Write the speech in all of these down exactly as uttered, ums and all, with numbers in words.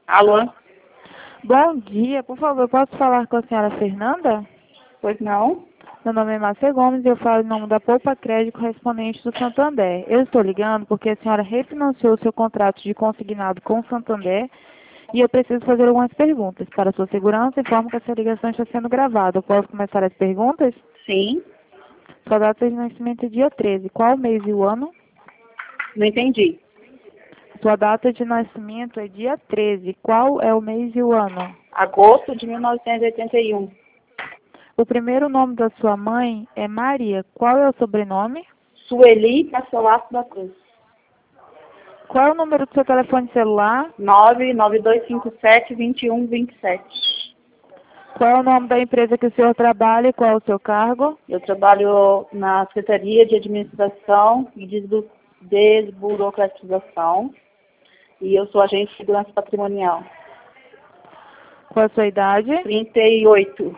Alô? Bom dia, por favor, posso falar com a senhora Fernanda? Pois não? Meu nome é Márcia Gomes e eu falo em nome da Poupa Crédito correspondente do Santander. Eu estou ligando porque a senhora refinanciou seu contrato de consignado com o Santander e eu preciso fazer algumas perguntas. Para sua segurança, informo que essa ligação está sendo gravada. Eu posso começar as perguntas? Sim. Sua data de nascimento é dia treze. Qual o mês e o ano? Não entendi. Sua data de nascimento é dia treze. Qual é o mês e o ano? Agosto de mil novecentos e oitenta e um. O primeiro nome da sua mãe é Maria. Qual é o sobrenome? Sueli Castelar da Cruz. Qual é o número do seu telefone celular? nove nove dois cinco sete, dois um dois sete. Qual é o nome da empresa que o senhor trabalha e qual é o seu cargo? Eu trabalho na Secretaria de Administração e Desbu- Desburocratização e eu sou agente de segurança patrimonial. Qual é a sua idade? trinta e oito.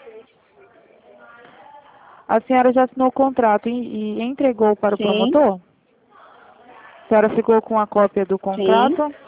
A senhora já assinou o contrato e, e entregou para o Sim. promotor? A senhora ficou com a cópia do contrato? Sim.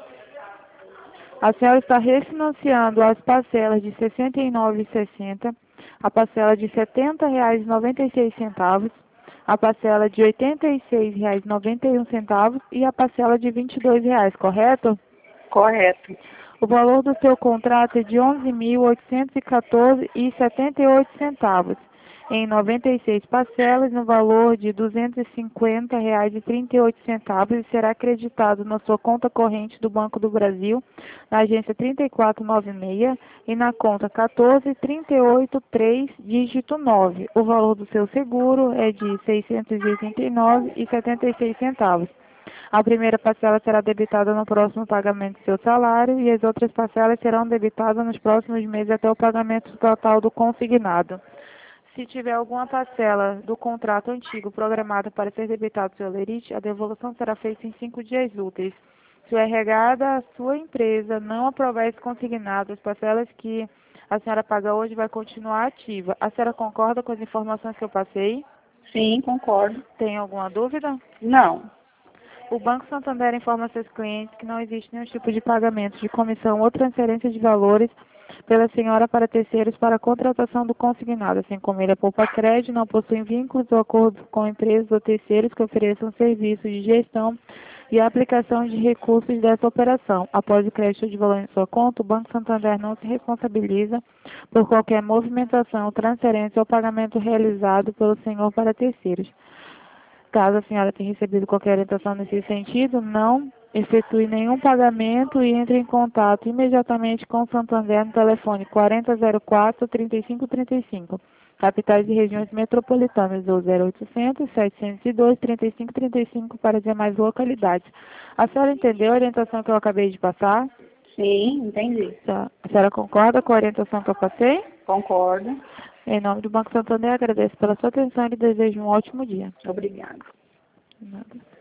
A senhora está refinanciando as parcelas de sessenta e nove reais e sessenta centavos, a parcela de setenta reais e noventa e seis centavos, a parcela de oitenta e seis reais e noventa e um centavos e a parcela de vinte e dois reais, correto? Correto. O valor do seu contrato é de onze mil oitocentos e quatorze reais e setenta e oito centavos, em noventa e seis parcelas no valor de duzentos e cinquenta reais e trinta e oito centavos e será acreditado na sua conta corrente do Banco do Brasil, na agência três quatro nove seis e na conta quatorze, trinta e oito, três, dígito nove. O valor do seu seguro é de seiscentos e oitenta e nove reais e setenta e seis centavos. A primeira parcela será debitada no próximo pagamento do seu salário e as outras parcelas serão debitadas nos próximos meses até o pagamento total do consignado. Se tiver alguma parcela do contrato antigo programada para ser debitado seu lerite, a devolução será feita em cinco dias úteis. Se o R H da sua empresa não aprovar esse consignado, as parcelas que a senhora paga hoje vai continuar ativa. A senhora concorda com as informações que eu passei? Sim, concordo. Tem alguma dúvida? Não. O Banco Santander informa seus clientes que não existe nenhum tipo de pagamento de comissão ou transferência de valores pela senhora para terceiros para a contratação do consignado, assim como ele, a Poupa Crédito, não possui vínculos ou acordos com empresas ou terceiros que ofereçam serviços de gestão e aplicação de recursos dessa operação. Após o crédito de valor em sua conta, o Banco Santander não se responsabiliza por qualquer movimentação, transferência ou pagamento realizado pelo senhor para terceiros. Caso a senhora tenha recebido qualquer orientação nesse sentido, não efetue nenhum pagamento e entre em contato imediatamente com o Santander no telefone quarenta zero quatro, trinta e cinco trinta e cinco. Capitais e regiões metropolitanas ou zero oitocentos, setecentos e dois, trinta e cinco trinta e cinco para as demais localidades. A senhora entendeu a orientação que eu acabei de passar? Sim, entendi. A senhora concorda com a orientação que eu passei? Concordo. Em nome do Banco Santander, agradeço pela sua atenção e lhe desejo um ótimo dia. Obrigada. De nada.